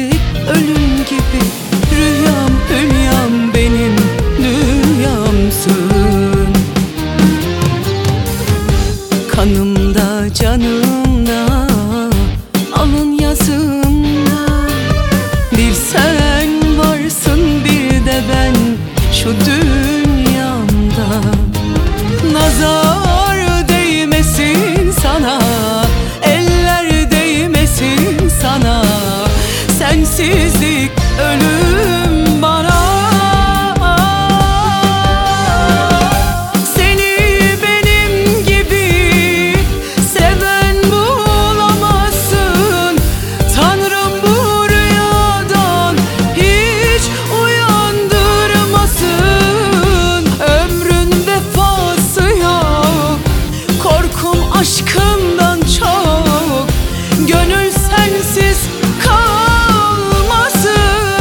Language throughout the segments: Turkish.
Sensizlik ölüm gibi, rüyam hülyam benim dünyamsın. Kanımda canımda, alın yazımda, bir sen varsın bir de ben şu dünyamda. Nazar değmesin sana, eller değmesin sana, sensizlik ölüm bana. Seni benim gibi seven bulamazsın. Tanrım bu rüyadan hiç uyandırmasın. Ömrün vefası yok, korkum aşkımdan çok. Gönül sensiz kalmasın.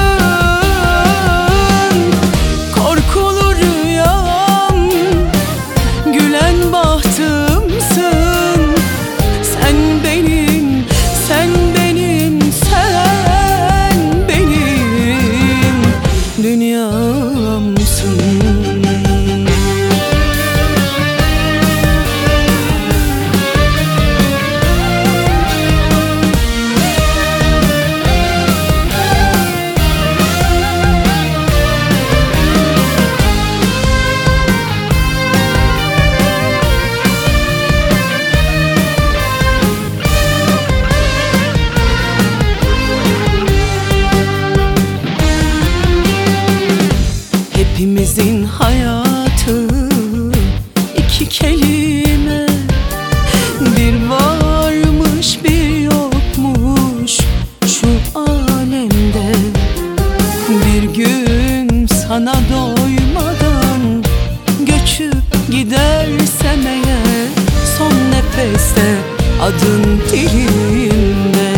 Korkulu rüyam, gülen bahtımsın. Sen benim, sen benim, sen benim dünyamsın. Hepimizin hayatı iki kelime, bir varmış bir yokmuş şu alemde. Bir gün sana doymadan göçüp gidersem eğer, son nefeste adın dilimde.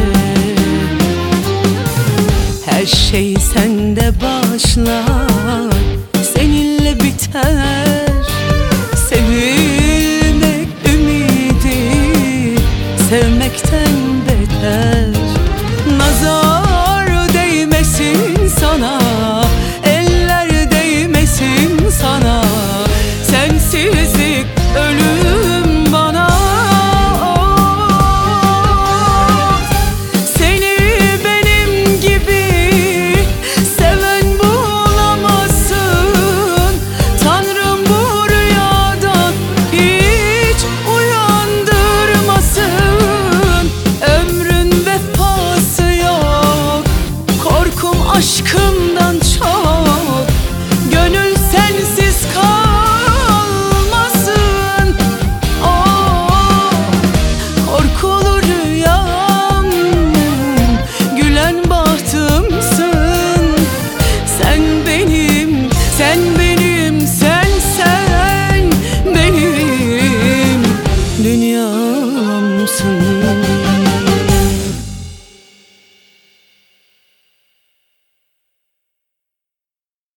Her şey sende başlar, seninle biter. Sevilmek ümidi sevmekten beter. Nazar değmesin sana, eller değmesin sana, sensizlik ölüm bana. Seni benim gibi seven bulamazsın. Tanrım bu rüyadan hiç uyandırmasın. Ömrün vefası yok, korkum aşkımdan çok. Gönül sensiz kalmasın. Oh, korkulu rüyam, gülen bahtımsın. Sen benim, sen benim, sen benim dünyamsın.